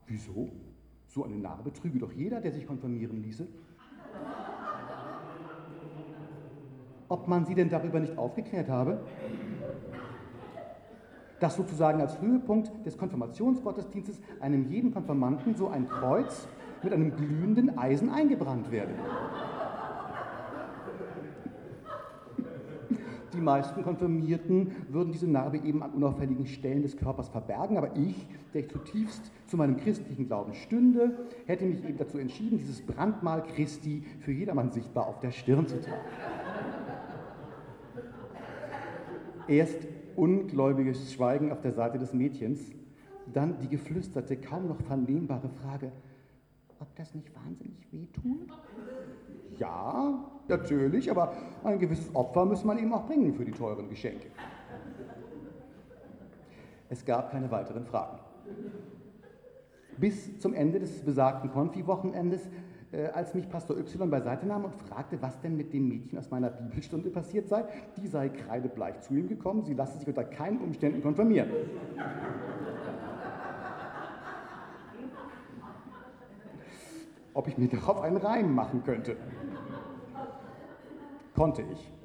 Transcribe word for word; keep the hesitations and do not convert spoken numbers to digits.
Wieso? So eine Narbe trüge doch jeder, der sich konfirmieren ließe. Ob man sie denn darüber nicht aufgeklärt habe? Dass sozusagen als Höhepunkt des Konfirmationsgottesdienstes einem jeden Konfirmanden so ein Kreuz mit einem glühenden Eisen eingebrannt werde. Die meisten Konfirmierten würden diese Narbe eben an unauffälligen Stellen des Körpers verbergen, aber ich, der ich zutiefst zu meinem christlichen Glauben stünde, hätte mich eben dazu entschieden, dieses Brandmal Christi für jedermann sichtbar auf der Stirn zu tragen. Erst ungläubiges Schweigen auf der Seite des Mädchens, dann die geflüsterte, kaum noch vernehmbare Frage, ob das nicht wahnsinnig wehtut? Ja, natürlich, aber ein gewisses Opfer muss man eben auch bringen für die teuren Geschenke. Es gab keine weiteren Fragen. Bis zum Ende des besagten Konfi-Wochenendes, äh, als mich Pastor Y beiseite nahm und fragte, was denn mit dem Mädchen aus meiner Bibelstunde passiert sei, die sei kreidebleich zu ihm gekommen, sie lasse sich unter keinen Umständen konfirmieren. Ob ich mir darauf einen Reim machen könnte. Konnte ich.